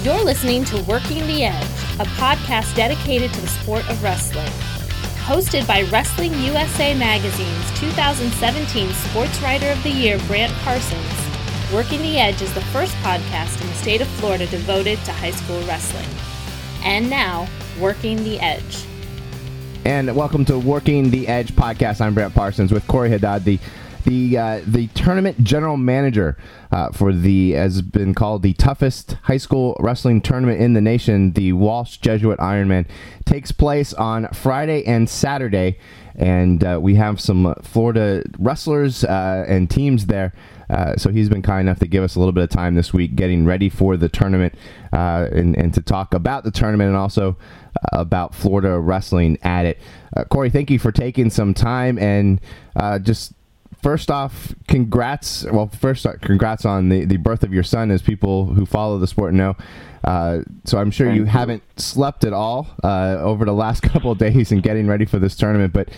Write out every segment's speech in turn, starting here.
You're listening to Working the Edge, a podcast dedicated to the sport of wrestling. Hosted by Wrestling USA Magazine's 2017 Sports Writer of the Year, Brant Parsons, Working the Edge is the first podcast in the state of Florida devoted to high school wrestling. And now, Working the Edge. And welcome to Working the Edge podcast. I'm Brant Parsons with Corey Haddad, the tournament general manager for the, has been called the toughest high school wrestling tournament in the nation. The Walsh Jesuit Ironman takes place on Friday and Saturday, and we have some Florida wrestlers and teams there. So he's been kind enough to give us a little bit of time this week getting ready for the tournament and to talk about the tournament and also about Florida wrestling at it. Corey, thank you for taking some time, and just first off, congrats on the birth of your son, as people who follow the sport know. So I'm sure you haven't slept at all over the last couple of days in getting ready for this tournament, but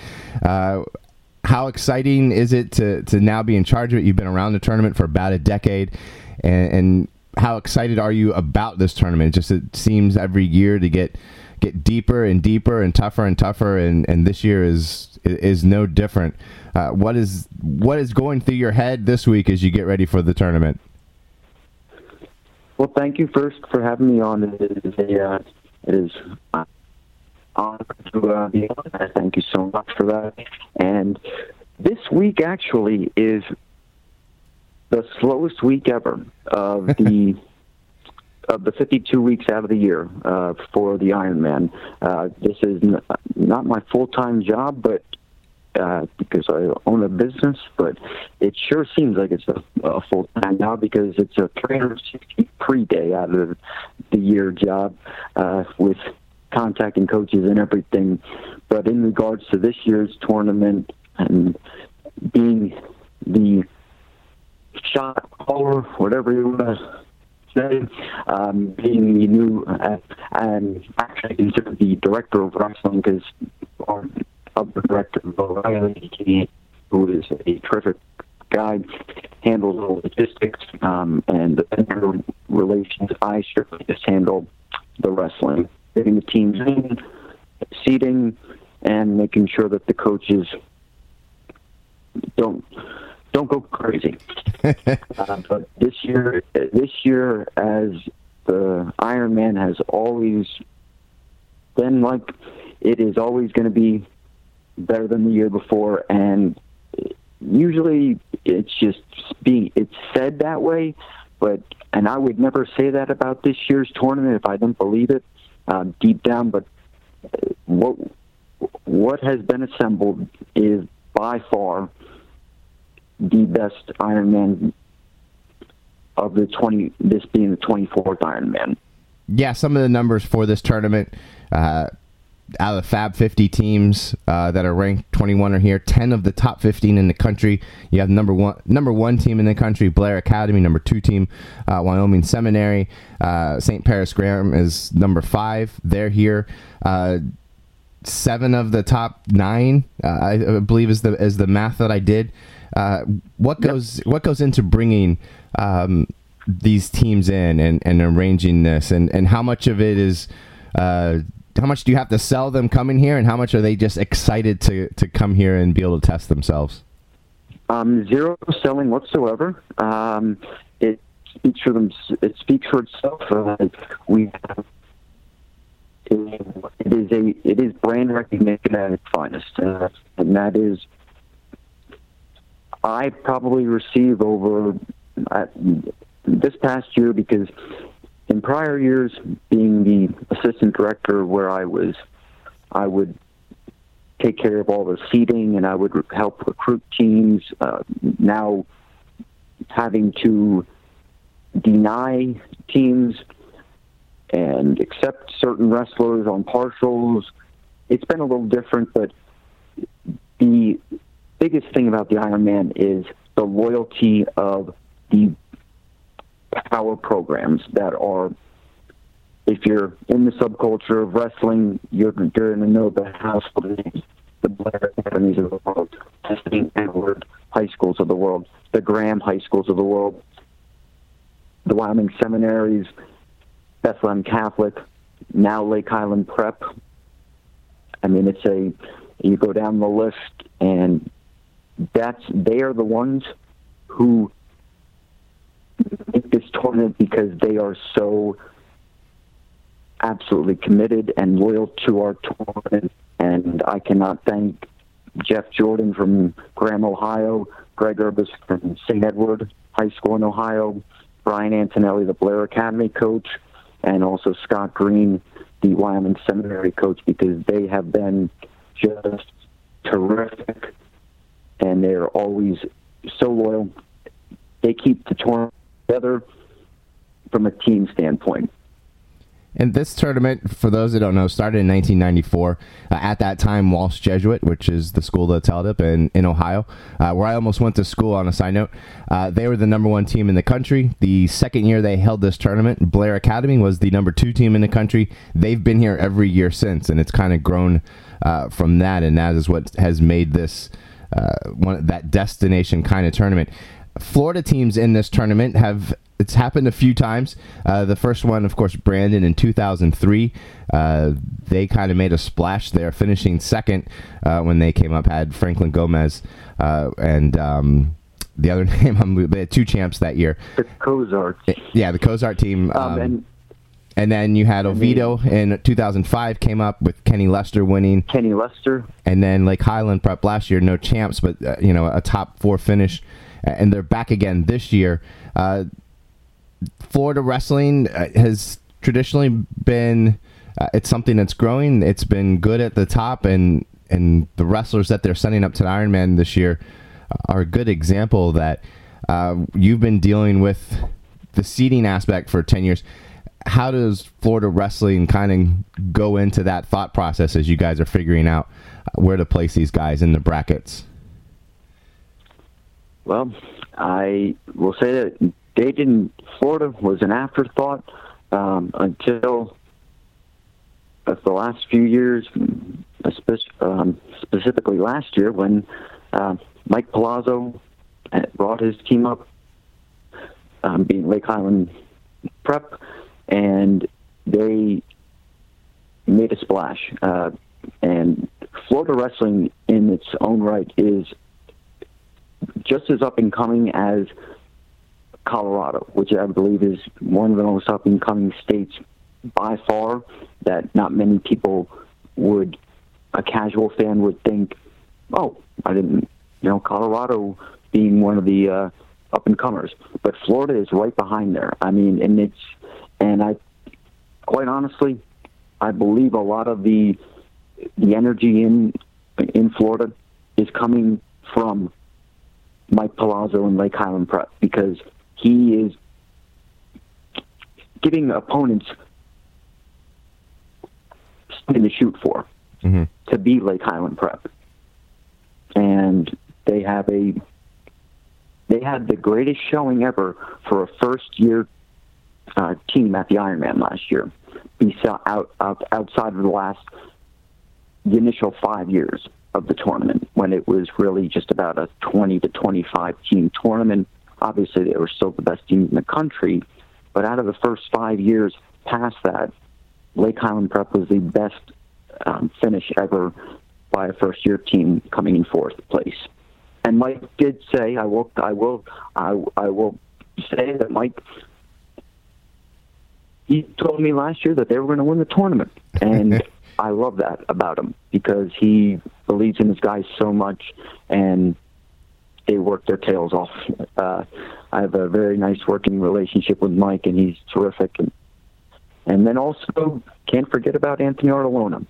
how exciting is it to now be in charge of it? You've been around the tournament for about a decade, and how excited are you about this tournament? It seems every year to get deeper and deeper and tougher, and this year is no different. What is going through your head this week as you get ready for the tournament? Well, thank you first for having me on. It is an honor to be on. Thank you so much for that. And this week actually is the slowest week ever of the 52 weeks out of the year for the Ironman. This is not my full-time job, but because I own a business, but it sure seems like it's a full-time now because it's a 363 day out of the year job with contacting coaches and everything. But in regards to this year's tournament and being the shot caller, whatever you want to say, being the new, and actually considered the director of wrestling because of the director of O'Reilly, who is a terrific guy, handles all logistics and the vendor relations. I strictly just handle the wrestling, getting the teams in, seating, and making sure that the coaches don't go crazy. But this year, as the Ironman has always been like, it is always going to be better than the year before, and usually it's said that way, and I would never say that about this year's tournament if I didn't believe it deep down. But what has been assembled is by far the best Ironman of this being the 24th Ironman. Yeah, some of the numbers for this tournament, out of the Fab 50 teams that are ranked 21 are here. 10 of the top 15 in the country. You have number one team in the country, Blair Academy. Number 2 team, Wyoming Seminary. St. Paris Graham is number 5. They're here. 7 of the top 9, I believe, is the math that I did. What goes into bringing these teams in and arranging this, and how much of it is how much do you have to sell them coming here, and how much are they just excited to come here and be able to test themselves? Zero selling whatsoever. It speaks for itself. It is brand recognition at its finest, and that is, I probably receive over this past year, because in prior years, being the assistant director where I would take care of all the seating and I would help recruit teams. Now having to deny teams and accept certain wrestlers on partials, it's been a little different, but the biggest thing about the Ironman is the loyalty of the power programs that are, if you're in the subculture of wrestling, you're going to know the household names, the Blair Academies of the world, the St. Edward High Schools of the world, the Graham High Schools of the world, the Wyoming Seminaries, Bethlehem Catholic, now Lake Highland Prep. I mean, you go down the list, and they are the ones who make this tournament because they are so absolutely committed and loyal to our tournament. And I cannot thank Jeff Jordan from Graham, Ohio, Greg Urbis from St. Edward High School in Ohio, Brian Antonelli, the Blair Academy coach, and also Scott Green, the Wyoming Seminary coach, because they have been just terrific, and they're always so loyal. They keep the tournament together from a team standpoint. And this tournament, for those that don't know, started in 1994. At that time, Walsh Jesuit, which is the school that's held up in Ohio, where I almost went to school on a side note, they were the number 1 team in the country. The second year they held this tournament, Blair Academy was the number 2 team in the country. They've been here every year since, and it's kind of grown from that, and that is what has made this that destination kind of tournament. Florida teams in this tournament it's happened a few times. The first one, of course, Brandon in 2003. They kind of made a splash there, finishing second when they came up, had Franklin Gomez and the other name. They had 2 champs that year. The Cozart. Yeah, the Cozart team. And then you had Oviedo in 2005 came up with Kenny Lester winning. Kenny Lester. And then Lake Highland Prep last year, no champs, but a top 4 finish. And they're back again this year. Florida wrestling has traditionally been it's something that's growing. It's been good at the top, and the wrestlers that they're sending up to the Ironman this year are a good example that you've been dealing with the seeding aspect for 10 years. How does Florida wrestling kind of go into that thought process as you guys are figuring out where to place these guys in the brackets? Well, I will say that Florida was an afterthought until the last few years, specifically last year when Mike Palazzo brought his team up, being Lake Highland Prep, and they made a splash. And Florida wrestling in its own right is just as up and coming as Colorado, which I believe is one of the most up and coming states by far, that not many people a casual fan would think, oh, I didn't, Colorado being one of the up and comers, but Florida is right behind there. I mean, and I quite honestly, I believe a lot of the energy in Florida is coming from Mike Palazzo and Lake Highland Prep, because he is giving opponents something to shoot for, to be Lake Highland Prep. And they had the greatest showing ever for a first-year team at the Ironman last year, outside of the initial 5 years of the tournament, when it was really just about a 20 to 25 team tournament. Obviously, they were still the best team in the country, but out of the first 5 years past that, Lake Highland Prep was the best finish ever by a first-year team, coming in 4th place. And Mike did say, I will say that Mike, he told me last year that they were going to win the tournament, and I love that about him, because he believes in his guys so much, and they work their tails off. I have a very nice working relationship with Mike, and he's terrific. And then also, can't forget about Anthony Artolona,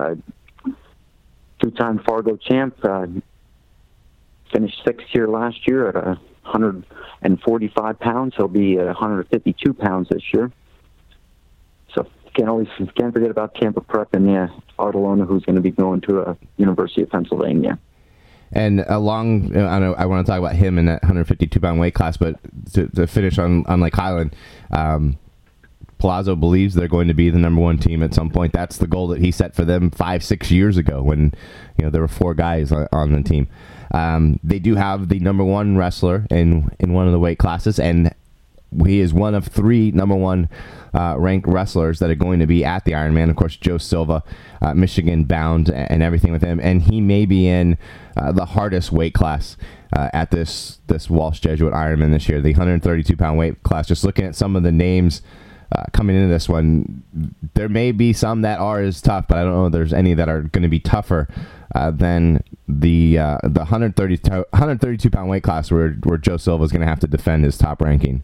2-time Fargo champ, finished 6th here last year at 145 pounds. He'll be at 152 pounds this year. So can't forget about Tampa Prep and Artolona, who's going to be going to University of Pennsylvania. And I want to talk about him in that 152-pound weight class, but to finish on Lake Highland, Palazzo believes they're going to be the number 1 team at some point. That's the goal that he set for them 5-6 years ago, when there were 4 guys on the team. They do have the number 1 wrestler in one of the weight classes, and he is one of 3 number 1 ranked wrestlers that are going to be at the Ironman. Of course, Joe Silva, Michigan bound, and everything with him, and he may be in the hardest weight class at this Walsh Jesuit Ironman this year, the 132-pound weight class. Just looking at some of the names coming into this one, there may be some that are as tough, but I don't know if there's any that are going to be tougher than the 132-pound weight class where Joe Silva is going to have to defend his top ranking.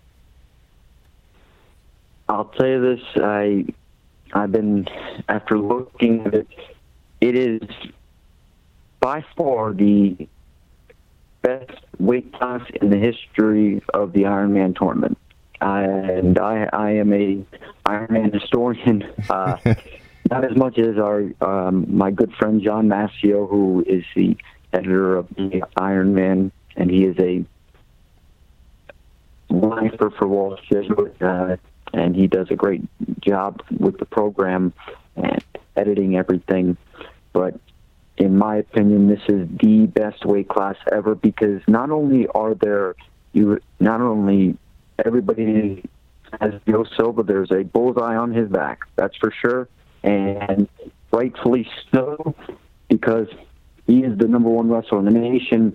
I'll tell you this, I've been, after looking at it, it is by far the best weight class in the history of the Ironman tournament. And I am a Ironman historian, not as much as my good friend John Massio, who is the editor of the Ironman, and he is a lifer for Walsh Jesuit, and he does a great job with the program and editing everything. But in my opinion, this is the best weight class ever, because not only everybody has Joe Silva, there's a bullseye on his back, that's for sure, and rightfully so, because he is the number 1 wrestler in the nation.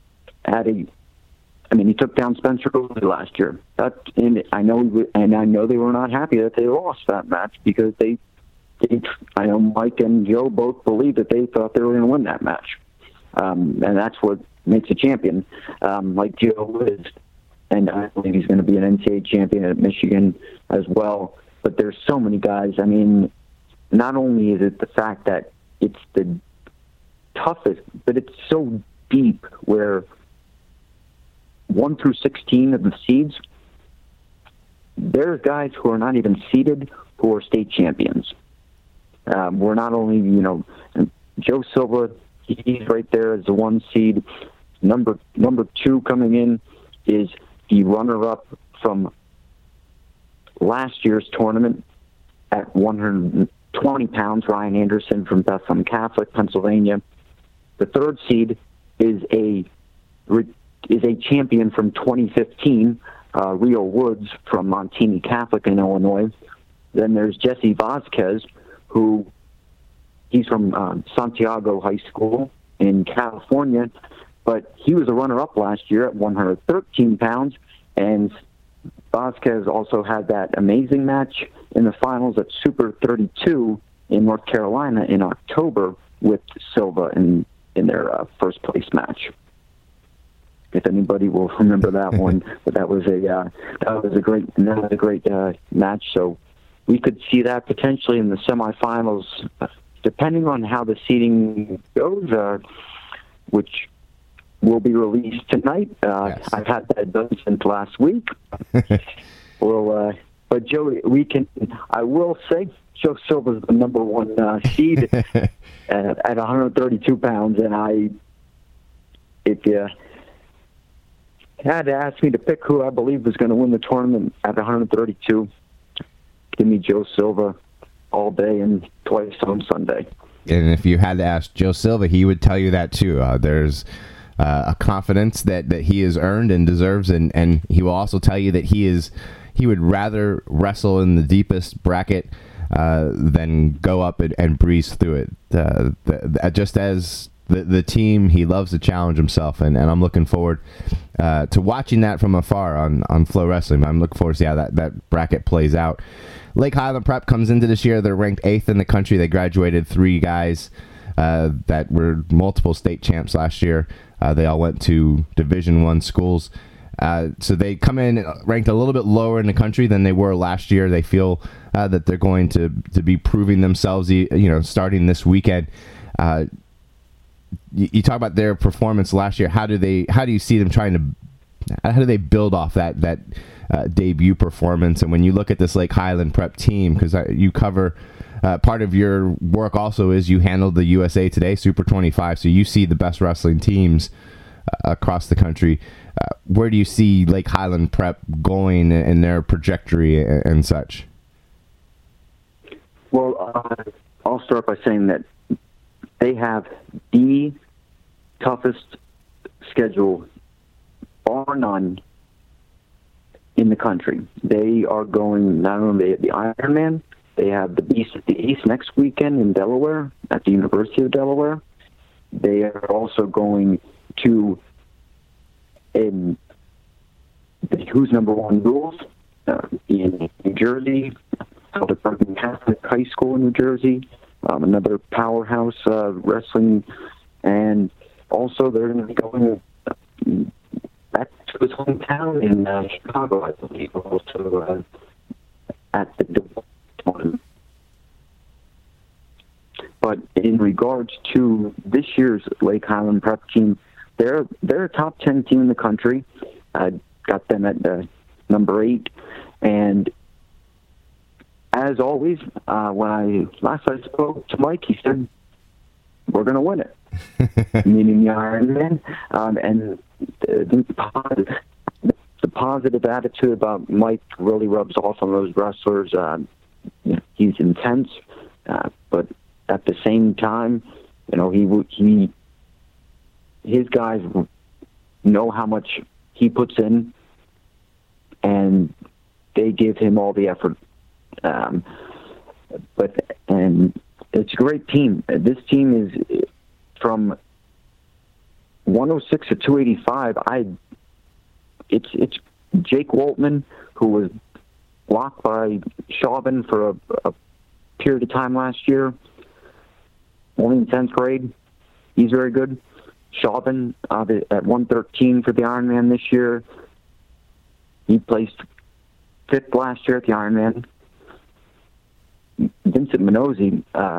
He took down Spencer Cooley last year. I know they were not happy that they lost that match, because I know Mike and Joe both believed that they thought they were going to win that match, and that's what makes a champion, like Joe is. And I believe he's going to be an NCAA champion at Michigan as well. But there's so many guys. I mean, not only is it the fact that it's the toughest, but it's so deep, where 1 through 16 of the seeds, there's guys who are not even seeded who are state champions. We're not only, Joe Silva, he's right there as the 1 seed. Number 2 coming in is the runner-up from last year's tournament at 120 pounds, Ryan Anderson from Bethlehem Catholic, Pennsylvania. The 3rd seed is a champion from 2015, Rio Woods from Montini Catholic in Illinois. Then there's Jesse Vasquez, he's from Santiago High School in California, but he was a runner-up last year at 113 pounds, and Vasquez also had that amazing match in the finals at Super 32 in North Carolina in October with Silva in their first-place match. If anybody will remember that one, but that was a great match. So we could see that potentially in the semifinals, depending on how the seeding goes, which will be released tonight. Yes. I've had that done since last week. But Joe, I will say, Joe Silva's the number 1 seed at 132 pounds, and if you had to ask me to pick who I believe was going to win the tournament at 132, give me Joe Silva all day and twice on Sunday. And if you had to ask Joe Silva, he would tell you that too. There's a confidence that he has earned and deserves, and he will also tell you that he would rather wrestle in the deepest bracket than go up and breeze through it. Just as the team, he loves to challenge himself, and I'm looking forward to watching that from afar on Flow Wrestling. I'm looking forward to see how that bracket plays out. Lake Highland Prep comes into this year. They're ranked 8th in the country. They graduated 3 guys that were multiple state champs last year. They all went to Division I schools. So they come in ranked a little bit lower in the country than they were last year. They feel that they're going to be proving themselves, starting this weekend. You talk about their performance last year. How do you see them how do they build off that debut performance? And when you look at this Lake Highland Prep team, because you cover part of your work also is you handled the USA Today Super 25, so you see the best wrestling teams across the country. Where do you see Lake Highland Prep going in their trajectory and such? Well, I'll start by saying that they have the toughest schedule, bar none, in the country. They are going not only the Ironman, they have the Beast of the East next weekend in Delaware at the University of Delaware. They are also going to the Who's Number One Duels in New Jersey, held at Bergen Catholic High School in New Jersey, another powerhouse wrestling, and also they're going to be going back to his hometown in Chicago, I believe, also at the tournament. But in regards to this year's Lake Highland Prep team, they're a top 10 team in the country. I got them at number 8, and as always, when I spoke to Mike, he said, "We're going to win it," meaning the Ironman. And the positive attitude about Mike really rubs off on those wrestlers. He's intense, but at the same time, his guys know how much he puts in, and they give him all the effort. And it's a great team. This team is from 106 to 285. It's Jake Waltman, who was blocked by Chauvin for a period of time last year, only in 10th grade. He's very good. Chauvin at 113 for the Ironman this year. He placed 5th last year at the Ironman. Vincent Minozzi,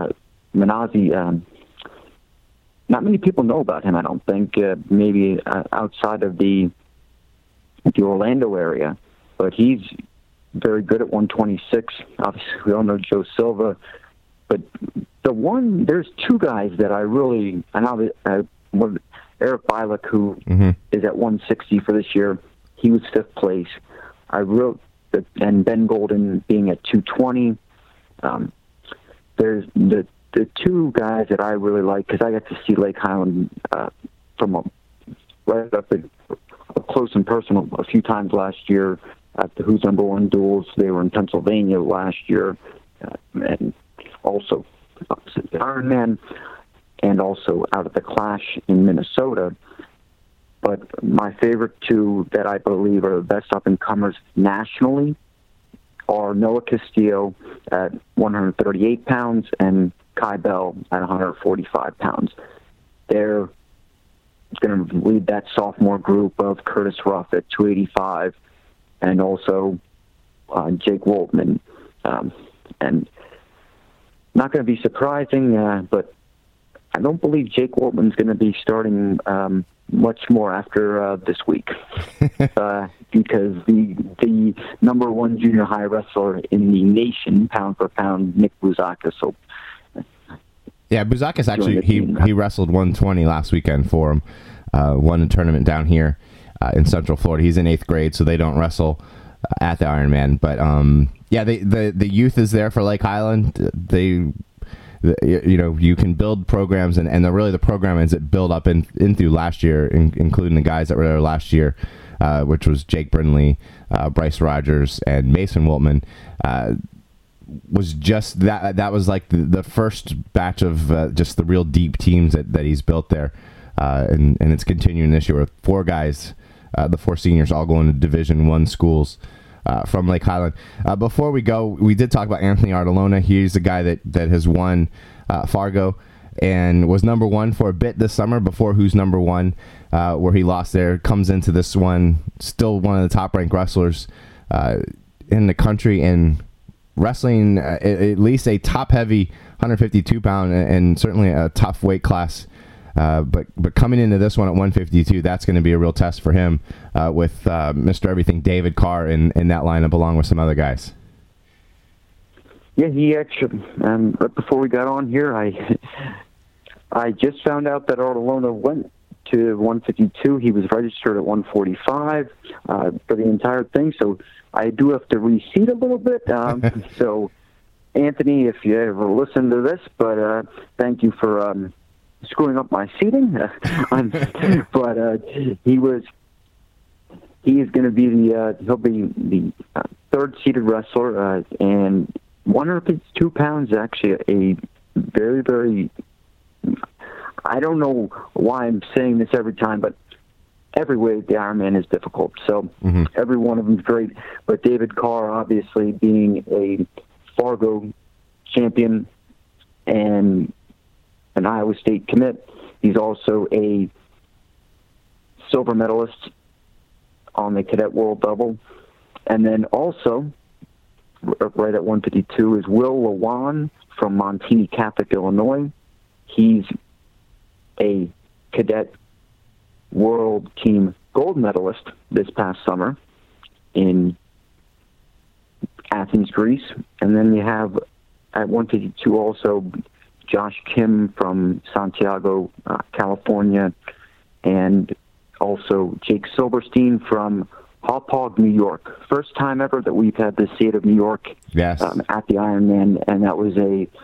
not many people know about him, I don't think, maybe outside of the Orlando area, but he's very good at 126. Obviously, we all know Joe Silva, but there's 2 guys that I know that Eric Bialik, who is at 160 for this year, he was 5th place. And Ben Golden being at 220. There's the 2 guys that I really like, because I got to see Lake Highland from right up close and personal a few times last year at the Who's Number One Duels. They were in Pennsylvania last year, and also opposite the Ironman, and also out at the Clash in Minnesota. But my favorite 2 that I believe are the best up-and-comers nationally are Noah Castillo at 138 pounds and Kai Bell at 145 pounds. They're going to lead that sophomore group of Curtis Ruff at 285 and also Jake Waltman. And not going to be surprising, but I don't believe Jake Waltman's going to be starting much more after this week, because the number 1 junior high wrestler in the nation, pound for pound, Nick Bouzakis. So, yeah, Bouzakis actually he wrestled 120 last weekend for him. Won a tournament down here in Central Florida. He's in 8th grade, so they don't wrestle at the Ironman. But yeah, the youth is there for Lake Highland. You can build programs, and the program is that build up in through last year, including the guys that were there last year, which was Jake Brindley, Bryce Rogers, and Mason Wiltman. Was just that was like the first batch of just the real deep teams that he's built there, and it's continuing this year with 4 guys, the 4 seniors all going to Division I schools. From Lake Highland. Before we go, we did talk about Anthony Artolona. He's the guy that has won Fargo and was number 1 for a bit this summer before Who's Number One, where he lost there. Comes into this one, still one of the top-ranked wrestlers in the country, and wrestling at least a top-heavy 152-pound and certainly a tough weight class. But coming into this one at 152, that's going to be a real test for him with Mr. Everything David Carr in that lineup along with some other guys. Yeah, he actually, right before we got on here, I just found out that Artolona went to 152. He was registered at 145 for the entire thing, so I do have to reseat a little bit. So, Anthony, if you ever listen to this, but thank you for screwing up my seating. But he he is going to be he'll be the third seeded wrestler, and 152 pounds is actually a very, very, I don't know why I'm saying this every time, but every way the Ironman is difficult. So every one of them is great. But David Carr, obviously, being a Fargo champion and an Iowa State commit, he's also a silver medalist on the Cadet World Double. And then also, right at 152, is Will Lewan from Montini Catholic, Illinois. He's a Cadet World Team gold medalist this past summer in Athens, Greece. And then we have at 152 also Josh Kim from Santiago, California, and also Jake Silverstein from Hauppauge, New York. First time ever that we've had the state of New York at the Ironman, and that was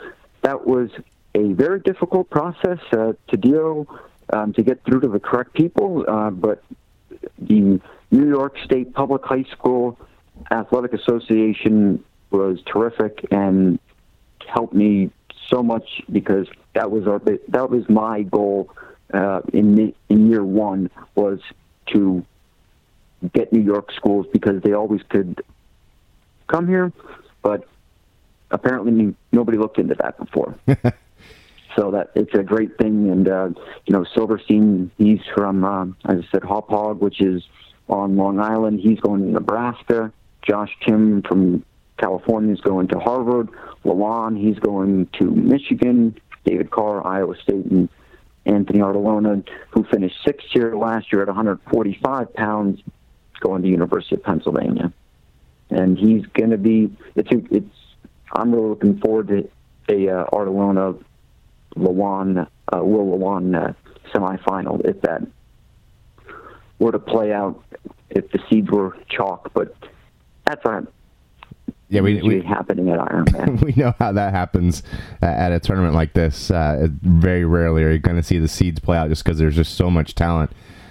a very difficult process to deal to get through to the correct people. But the New York State Public High School Athletic Association was terrific and helped me so much, because that was my goal in year one, was to get New York schools, because they always could come here, but apparently nobody looked into that before. So that it's a great thing. And Silverstein, he's from as I said, Hauppauge, which is on Long Island. He's going to Nebraska. Josh Kim from California is going to Harvard. Lewan, he's going to Michigan. David Carr, Iowa State, and Anthony Artolona, who finished sixth here last year at 145 pounds, going to University of Pennsylvania. And he's going to be, I'm really looking forward to a Artolona Will Lewan semifinal, if that were to play out, if the seeds were chalk. But that's we happening at Ironman. We know how that happens at a tournament like this. Very rarely are you going to see the seeds play out, just because there's just so much talent.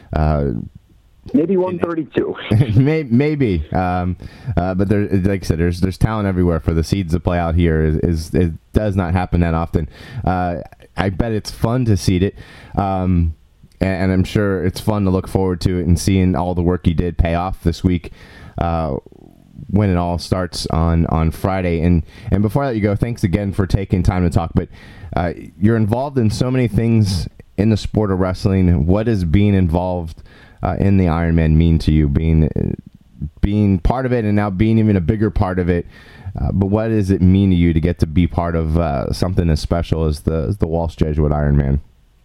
Maybe 132. Maybe, but there, like I said, there's talent everywhere. For the seeds to play out here it does not happen that often. I bet it's fun to seed it, and I'm sure it's fun to look forward to it and seeing all the work you did pay off this week. When it all starts on Friday. And before I let you go, thanks again for taking time to talk. But you're involved in so many things in the sport of wrestling. What does being involved in the Ironman mean to you? Being part of it, and now being even a bigger part of it. But what does it mean to you to get to be part of something as special as the Walsh Jesuit Ironman?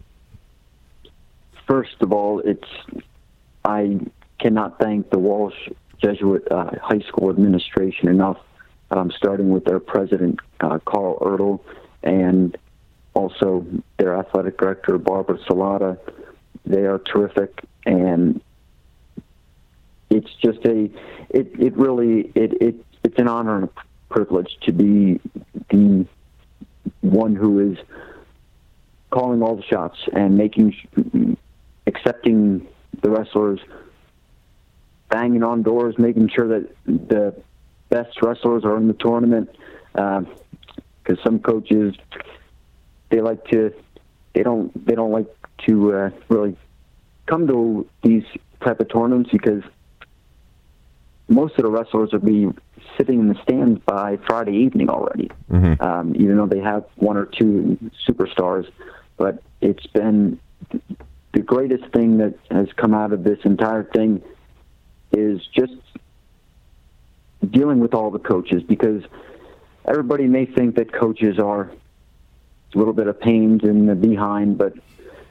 First of all, I cannot thank the Walsh Jesuit High School administration enough, starting with their president, Carl Ertl, and also their athletic director, Barbara Salata. They are terrific, and it's just it's an honor and a privilege to be the one who is calling all the shots and accepting the wrestlers, banging on doors, making sure that the best wrestlers are in the tournament. Because some coaches, they don't like to really come to these type of tournaments, because most of the wrestlers will be sitting in the stands by Friday evening already. Even though they have one or two superstars. But it's been the greatest thing that has come out of this entire thing is just dealing with all the coaches, because everybody may think that coaches are a little bit of pains in the behind, but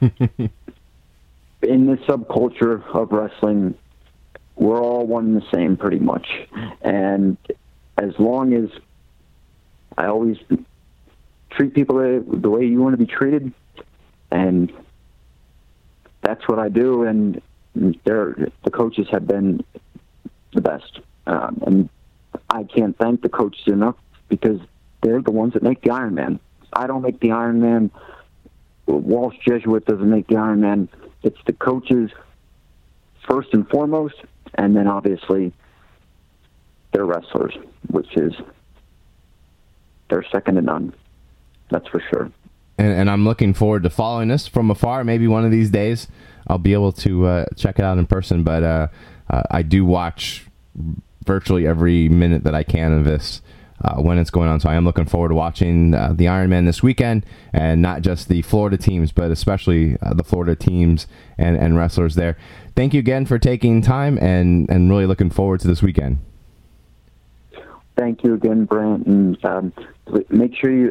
in this subculture of wrestling, we're all one and the same pretty much. And as long as I always treat people the way you want to be treated, and that's what I do, and the coaches have been the best. And I can't thank the coaches enough, because they're the ones that make the Ironman. I don't make the Ironman. Walsh Jesuit doesn't make the Ironman. It's the coaches first and foremost, And then obviously they're wrestlers, which is they're second to none. That's for sure. And I'm looking forward to following this from afar. Maybe one of these days I'll be able to check it out in person. But I do watch virtually every minute that I can of this when it's going on. So I am looking forward to watching the Ironman this weekend, and not just the Florida teams, but especially the Florida teams and wrestlers there. Thank you again for taking time, and really looking forward to this weekend. Thank you again, Brant, and make sure you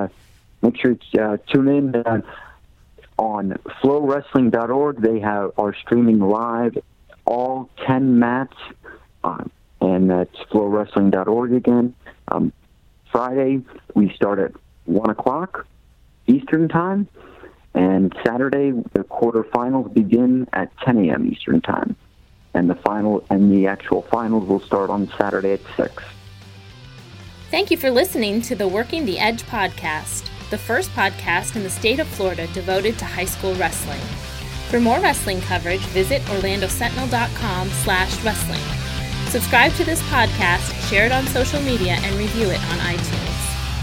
tune in on flowwrestling.org. They are streaming live all 10 mats, and that's flowwrestling.org again. Friday we start at 1 o'clock Eastern time, and Saturday the quarterfinals begin at 10 a.m. Eastern time, and the actual finals will start on Saturday at 6. Thank you for listening to the Working the Edge podcast, the first podcast in the state of Florida devoted to high school wrestling. For more wrestling coverage, visit orlandosentinel.com/wrestling. Subscribe to this podcast, share it on social media, and review it on iTunes.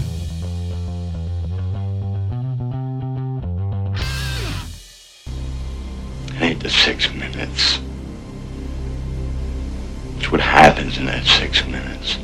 It ain't the 6 minutes. It's what happens in that 6 minutes.